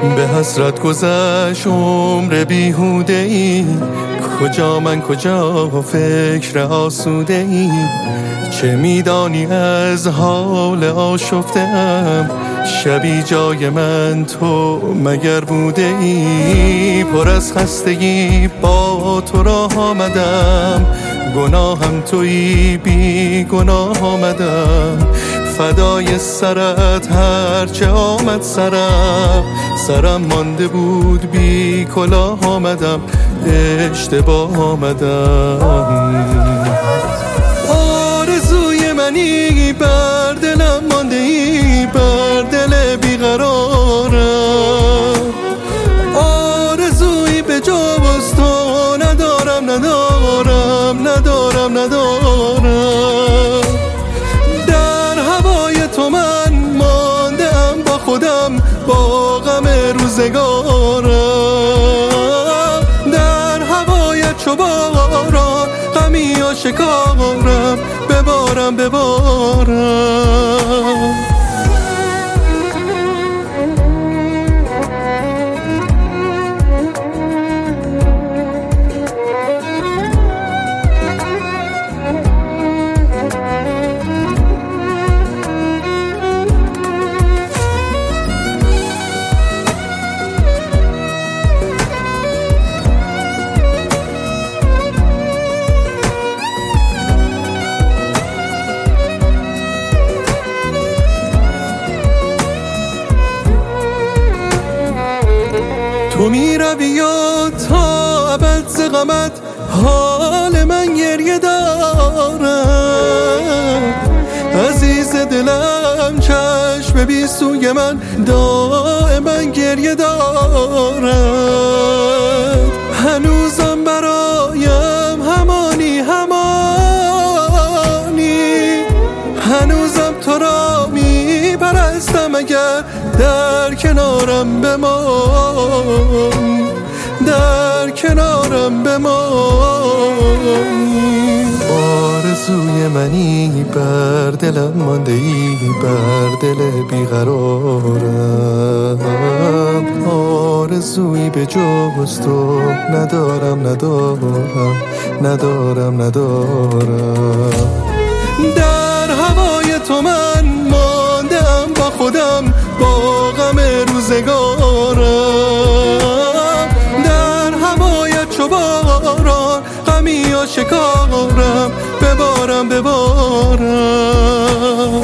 به حسرت گذشت عمر بیهوده ای، کجا من کجا فکر آسوده ای. چه میدانی از حال آشفته‌ام، شبی جای من تو مگر بوده ای. پر از خستگی با تو راه آمدم، گناهم تویی بی گناه آمدم. فدای سرت هرچه آمد سرم مانده بود بی کلاه آمدم، اشتباه آمدم. آرزوی منی بر دلم مانده ای، بر دل بیقرارم. آرزوی به جز تو ندارم در هوای تو من ماندم با خودم، با غم روزگارم. در هوایت چو باران غمی آشکارم، ببارم تو می روی یا تا ابد ز غمت حال من گریه دارم. عزیز دلم چشم بی سوی من دائما گریه دارد. هنوزم برایم همانی هنوزم تو را می پرستم. اگر در کنارم بمانی. آرزوی منی بر دلم مانده ای، بر دل بیقرارم. آرزوی به جز تو ندارم در هوای تو من ماندم با خودم، با غم روزگارم. در هوایت چو باران غمی آشکارم، ببارم